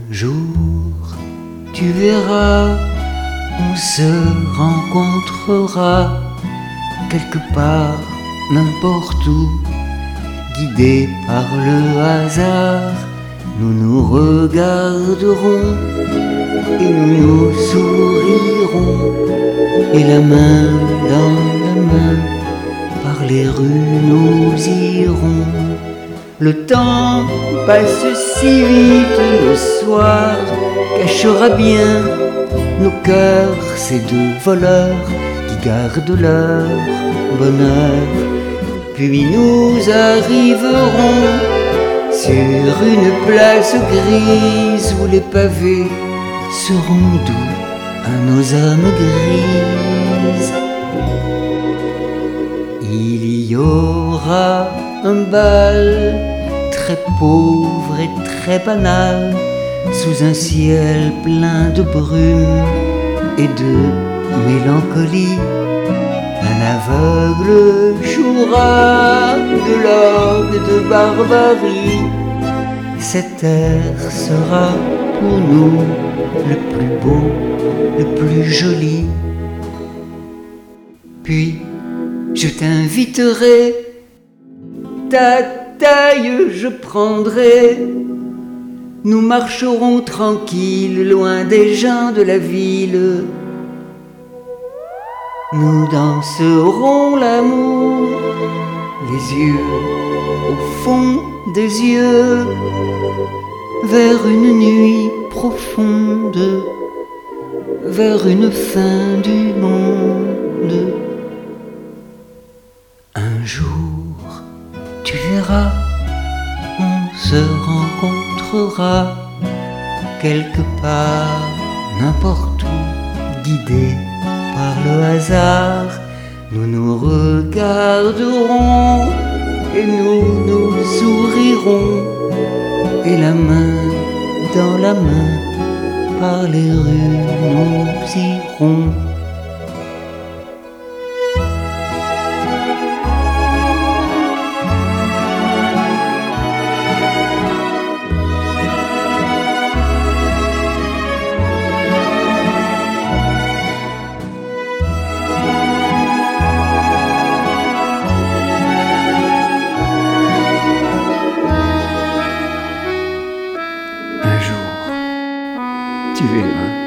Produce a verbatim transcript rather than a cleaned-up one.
jour, tu verras, on se rencontrera quelque part, n'importe où, guidés par le hasard. Nous nous regarderons et nous nous sourirons, et la main dans la main, par les rues nous irons. Le temps passe si vite, le soir cachera bien nos cœurs, ces deux voleurs qui gardent leur bonheur. Puis nous arriverons sur une place grise où les pavés seront doux à nos âmes grises. Il y aura un bal très pauvre et très banal, sous un ciel plein de brume et de mélancolie. Un aveugle jouera de l'orgue de barbarie. Cet air sera pour nous le plus beau, le plus joli. Puis je t'inviterai, ta taille je prendrai. Nous marcherons tranquilles, loin des gens de la ville. Nous danserons l'amour, les yeux au fond des yeux, vers une nuit profonde, vers une fin du monde. Un jour, tu verras, on se rencontrera quelque part, n'importe où, guidés par le hasard. Nous nous regarderons et nous nous sourirons, et la main dans la main, par les rues nous irons. Un jour, tu verras.